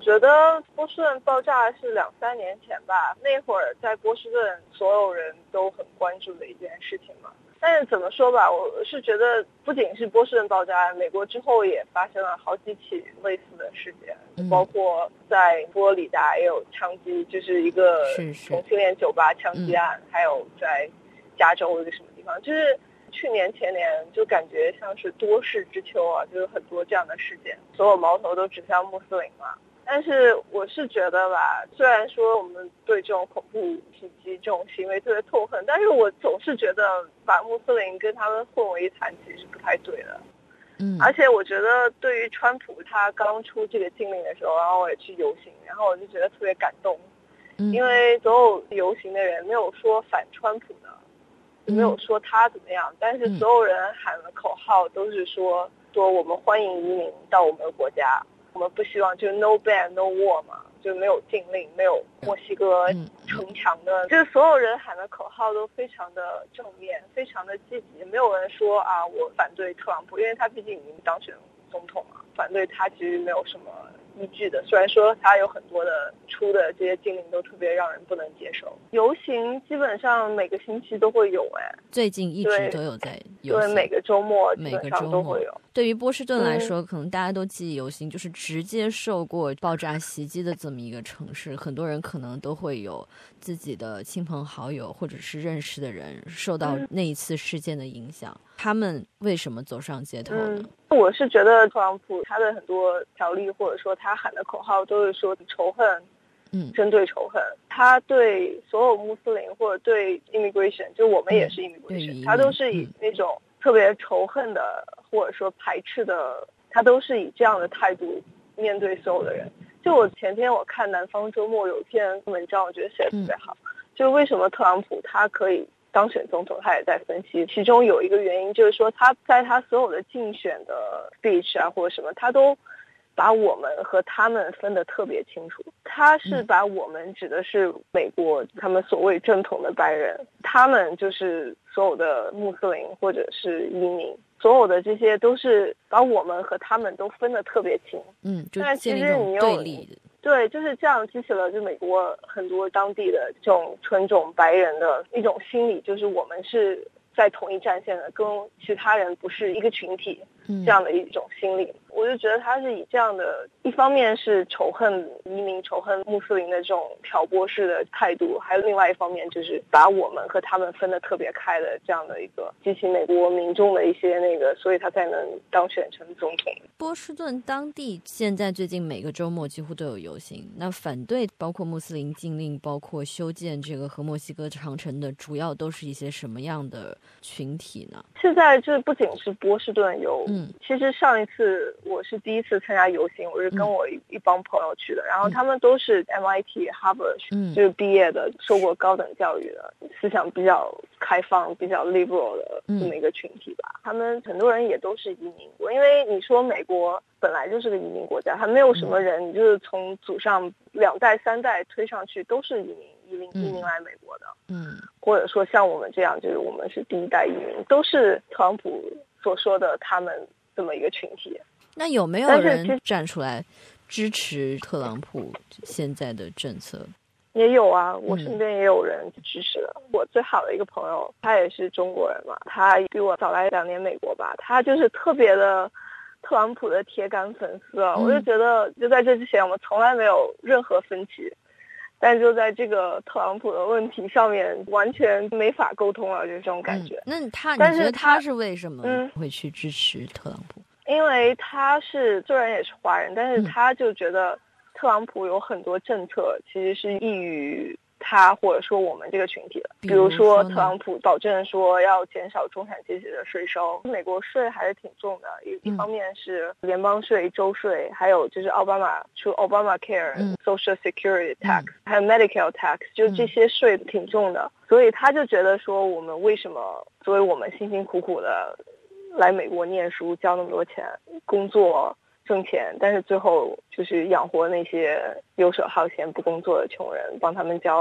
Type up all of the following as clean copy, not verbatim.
觉得波士顿爆炸是2-3年前吧，那会儿在波士顿所有人都很关注的一件事情嘛。但是怎么说吧，我是觉得不仅是波士顿爆炸，美国之后也发生了好几起类似的事件，包括在佛罗里达也有枪击，就是一个同性恋酒吧枪击案，还有在加州一个什么地方，就是去年前年就感觉像是多事之秋啊，就是很多这样的事件，所有矛头都指向穆斯林嘛。但是我是觉得吧，虽然说我们对这种恐怖袭击这种行为特别痛恨，但是我总是觉得把穆斯林跟他们混为一谈其实是不太对的。而且我觉得对于川普他刚出这个禁令的时候，然后我也去游行，然后我就觉得特别感动，因为所有游行的人没有说反川普的，也没有说他怎么样，但是所有人喊的口号都是说我们欢迎移民到我们的国家，我们不希望就是 no ban no war 嘛，就没有禁令，没有墨西哥城墙的，就是所有人喊的口号都非常的正面，非常的积极，没有人说啊我反对特朗普，因为他毕竟已经当选总统了，反对他其实没有什么依据的，虽然说他有很多的出的这些禁令都特别让人不能接受。游行基本上每个星期都会有， 最近一直都有在游行， 对，每个周末基本上都会有。 对于波士顿来说，可能大家都记忆犹新，就是直接受过爆炸袭击的这么一个城市，很多人可能都会有自己的亲朋好友或者是认识的人受到那一次事件的影响，他们为什么走上街头呢？ 我是觉得特朗普他的很多条例或者说他喊的口号都是说仇恨，针对仇恨，他对所有穆斯林或者对 immigration， 就我们也是 immigration，他都是以那种特别仇恨的或者说排斥的，他都是以这样的态度面对所有的人。就我前天我看南方周末有一篇文章，我觉得写得特别好，就为什么特朗普他可以当选总统，他也在分析，其中有一个原因就是说他在他所有的竞选的 speech 啊或者什么，他都把我们和他们分得特别清楚。他是把我们指的是美国他们所谓正统的白人，他们就是所有的穆斯林或者是移民，所有的这些都是把我们和他们都分得特别清。 就建立一种对立的。 对，就是这样激起了就美国很多当地的这种纯种白人的一种心理，就是我们是在同一战线的，跟其他人不是一个群体，这样的一种心理。我就觉得他是以这样的，一方面是仇恨移民、仇恨穆斯林的这种挑拨式的态度，还有另外一方面就是把我们和他们分得特别开的这样的一个激起美国民众的一些那个，所以他才能当选成总统。 波士顿当地现在最近每个周末几乎都有游行，那反对包括穆斯林禁令，包括修建这个和墨西哥长城的，主要都是一些什么样的群体呢？ 现在这不仅是波士顿有，其实上一次我是第一次参加游行，我是跟我一帮朋友去的，然后他们都是 MIT、Harvard 就是毕业的，受过高等教育的，思想比较开放、比较 liberal 的这么一个群体吧。他们很多人也都是移民国，因为你说美国本来就是个移民国家，还没有什么人就是从祖上2代3代推上去都是移民来美国的，或者说像我们这样，就是我们是第1代移民，都是特朗普所说的他们这么一个群体。 那有没有人站出来支持特朗普现在的政策？ 也有啊，我身边也有人支持的。我最好的一个朋友，他也是中国人嘛，他比我早来2年美国吧，他就是特别的特朗普的铁杆粉丝啊。我就觉得就在这之前我们从来没有任何分歧，但就在这个特朗普的问题上面完全没法沟通了，就是这种感觉。 那你觉得他是为什么会去支持特朗普？ 因为他是虽然也是华人，但是他就觉得特朗普有很多政策其实是益于他或者说我们这个群体的。比如说特朗普保证说要减少中产阶级的税收，美国税还是挺重的，一方面是联邦税、州税，还有就是奥巴马出 Obamacare、Social Security Tax，还有 Medicare Tax， 就这些税挺重的，所以他就觉得说我们为什么作为我们辛辛苦苦的来美国念书，交那么多钱，工作挣钱，但是最后就是养活那些游手好闲不工作的穷人，帮他们交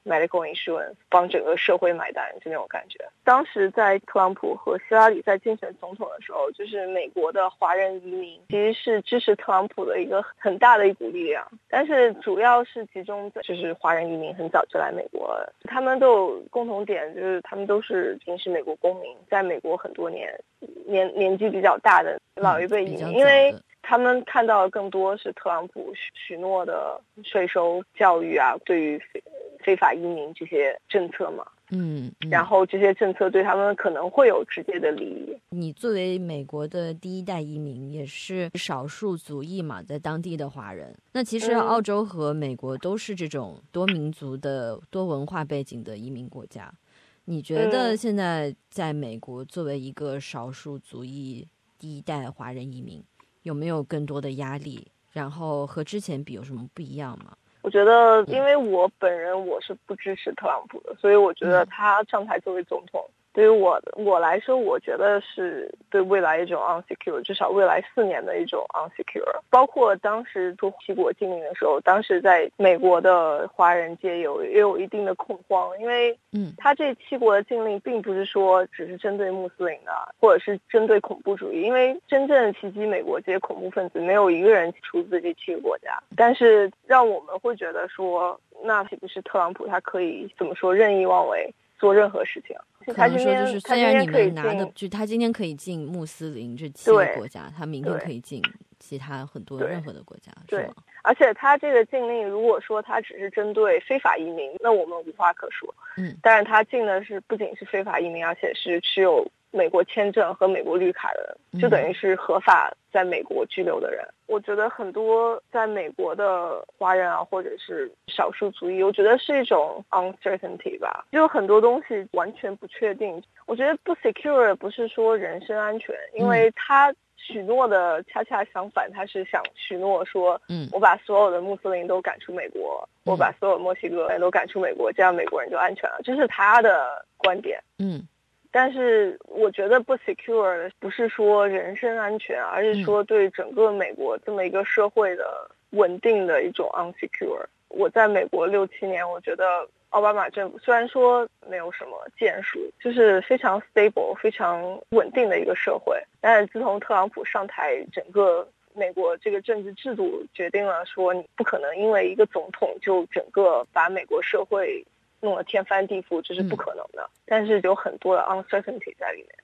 medical insurance 帮整个社会买单，就那种感觉。当时在特朗普和希拉里在竞选总统的时候，就是美国的华人移民其实是支持特朗普的一个很大的一股力量，但是主要是集中在就是华人移民很早就来美国了，他们都有共同点，就是他们都是已经是美国公民，在美国很多年纪比较大的老一辈移民，因为他们看到的更多是特朗普许诺的税收、教育啊，对于非法移民这些政策嘛。然后这些政策对他们可能会有直接的利益。 你作为美国的第一代移民，也是少数族裔嘛，在当地的华人。那其实澳洲和美国都是这种多民族的、多文化背景的移民国家。你觉得现在在美国作为一个少数族裔第一代华人移民，有没有更多的压力？然后和之前比有什么不一样吗？ 我觉得因为我本人我是不支持特朗普的，所以我觉得他上台作为总统，对于我来说，我觉得是对未来一种 unsecure， 至少未来4年的一种 unsecure。包括当时做七国禁令的时候，当时在美国的华人界也有一定的恐慌，因为他这7国的禁令并不是说只是针对穆斯林的，或者是针对恐怖主义，因为真正袭击美国这些恐怖分子没有一个人出自这7个国家，但是让我们会觉得说，那岂不是特朗普他可以怎么说任意妄为？做任何事情， 可能说就是虽然你们拿的，就他今天可以进穆斯林这7个国家，他明天可以进其他很多任何的国家， 对。而且他这个禁令，如果说他只是针对非法移民，那我们无话可说。但是他禁的是不仅是非法移民，而且是持有美国签证和美国绿卡的人，就等于是合法在美国居留的人。我觉得很多在美国的华人啊，或者是少数族裔，我觉得是一种 uncertainty 吧，就很多东西完全不确定。我觉得不 secure 不是说人身安全，因为他许诺的恰恰相反，他是想许诺说，我把所有的穆斯林都赶出美国，我把所有墨西哥人都赶出美国，这样美国人就安全了，这是他的观点。但是我觉得不 secure 的不是说人身安全，而是说对整个美国这么一个社会的稳定的一种 unsecure。我在美国6、7年，我觉得奥巴马政府虽然说没有什么建树，就是非常 stable 非常稳定的一个社会，但是自从特朗普上台，整个美国这个政治制度决定了说，你不可能因为一个总统就整个把美国社会弄得天翻地覆，这是不可能的。但是有很多的 uncertainty 在里面。